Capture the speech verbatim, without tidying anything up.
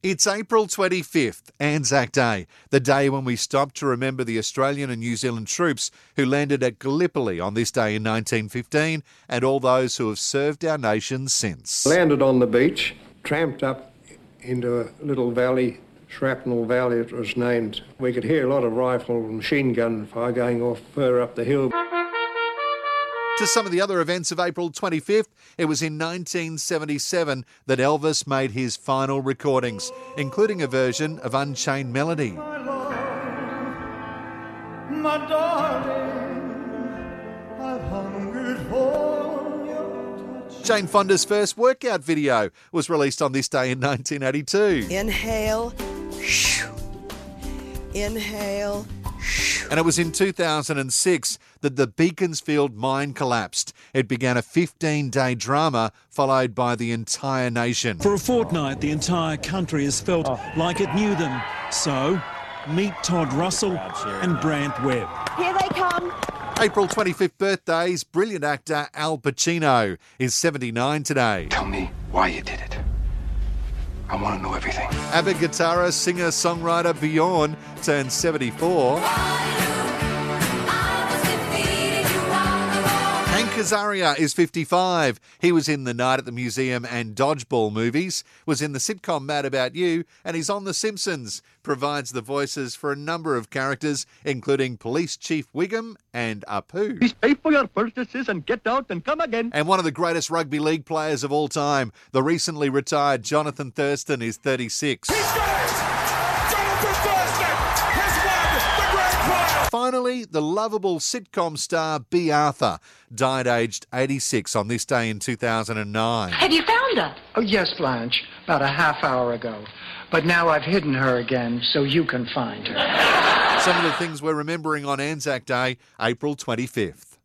It's April twenty-fifth, Anzac Day, the day when we stop to remember the Australian and New Zealand troops who landed at Gallipoli on this day in nineteen fifteen and all those who have served our nation since. Landed on the beach, tramped up into a little valley, Shrapnel Valley it was named. We could hear a lot of rifle and machine gun fire going off further up the hill. To some of the other events of April twenty-fifth, it was in nineteen seventy-seven that Elvis made his final recordings, including a version of Unchained Melody. My love, my darling, I've hungered for your touch. Jane Fonda's first workout video was released on this day in nineteen eighty-two. Inhale, shoo. Inhale, shoo. And it was in two thousand six that the Beaconsfield mine collapsed. It began a fifteen-day drama followed by the entire nation. For a fortnight, the entire country has felt oh. like it knew them. So, meet Todd Russell and Brant Webb. Here they come. April twenty-fifth birthdays, brilliant actor Al Pacino is seventy-nine today. Tell me why you did it. I want to know everything. ABBA guitarist, singer, songwriter Bjorn turns seventy-four. Hank Azaria is fifty-five. He was in The Night at the Museum and Dodgeball movies, was in the sitcom Mad About You, and he's on The Simpsons. Provides the voices for a number of characters, including Police Chief Wiggum and Apu. Please pay for your purchases and get out and come again. And one of the greatest rugby league players of all time, the recently retired Jonathan Thurston, is thirty-six. He's got it! Jonathan Thurston has won the grand final! Finally, the lovable sitcom star Bea Arthur died aged eighty-six on this day in two thousand nine. Have you found her? Oh, yes, Blanche, about a half hour ago. But now I've hidden her again, so you can find her. Some of the things we're remembering on Anzac Day, April twenty-fifth.